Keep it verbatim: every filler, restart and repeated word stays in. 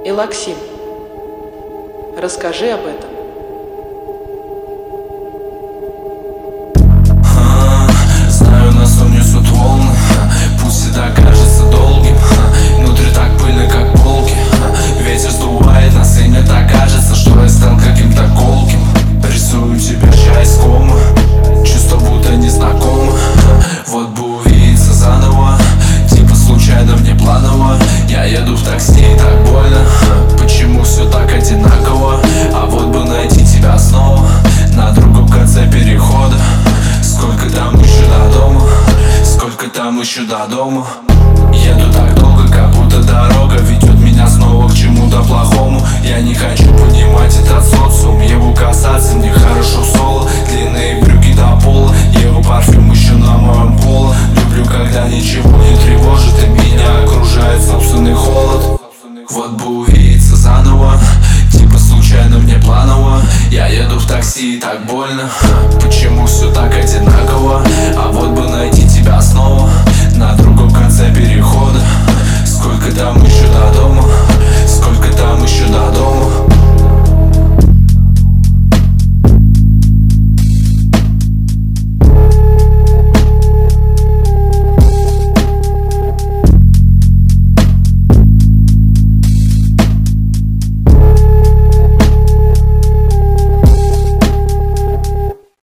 Элаксим, расскажи об этом. Знаю, нас унесут волны, пусть всегда кажется долгим. Внутри так пыльно, как полки. Ветер сдувает нас, и мне так кажется, что я стал каким-то колким. Рисую тебе часть кома, чувство будто незнакомо. Вот бы увидеться заново, типа случайно, внепланово. Я еду в такси, и так больно. Почему все так одинаково? А вот бы найти тебя снова на другом конце перехода. Сколько там еще до дома? Сколько там еще до дома? Еду так долго, как будто дорога ведет меня снова к чему-то плохому. Я не хочу понимать этот социум, его касаться мне хорошо соло. Длинные брюки до пола, его парфюм еще на моем поло. Люблю, когда ничего не тревожит и меня окружает собственный холод. Вот бы увидеться заново, типа случайно, внепланово. Я еду в такси, и так больно. Почему все так одинаково? А вот бы найти тебя снова на другом конце перехода. Сколько там еще до дома?